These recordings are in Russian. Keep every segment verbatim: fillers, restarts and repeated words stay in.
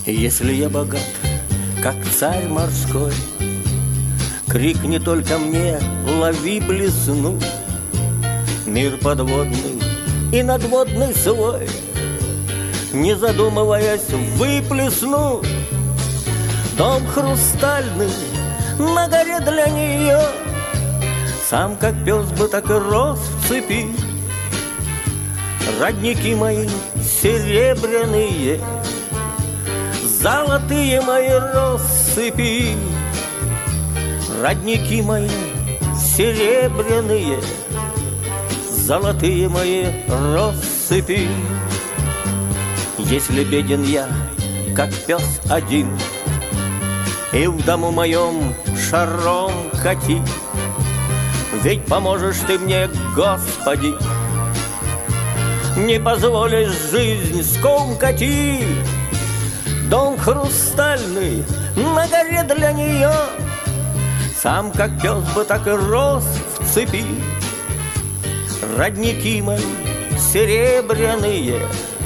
Если я богат, как царь морской, крикни только мне, лови блесну. Мир подводный и надводный свой, не задумываясь, выплесну. Дом хрустальный на горе для нее, сам как пес бы так и рос в цепи. Родники мои серебряные, золотые мои россыпи. Родники мои серебряные, золотые мои россыпи. Если беден я, как пес один, и в дому моем шаром кати, ведь поможешь ты мне, Господи, не позволишь жизнь скомкати. Дом хрустальный на горе для нее, сам как пес бы так и рос в цепи. Родники мои серебряные,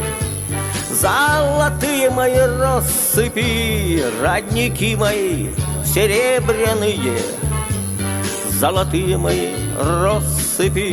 золотые мои россыпи. Родники мои серебряные, золотые мои россыпи.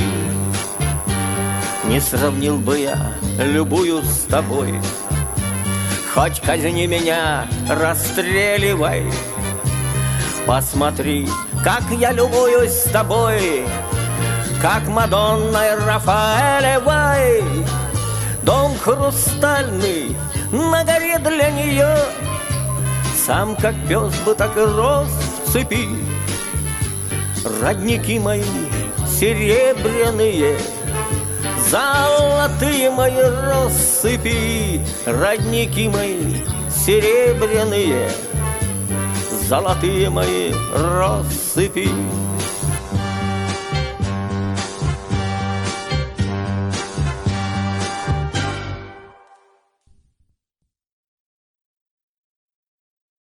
Не сравнил бы я любую с тобой, хоть казни меня, расстреливай. Посмотри, как я любуюсь с тобой, как Мадонной Рафаэлевой. Дом хрустальный на горе для нее, сам как пес бы так и рос в цепи. Родники мои серебряные, золотые мои россыпи. Родники мои серебряные, золотые мои россыпи.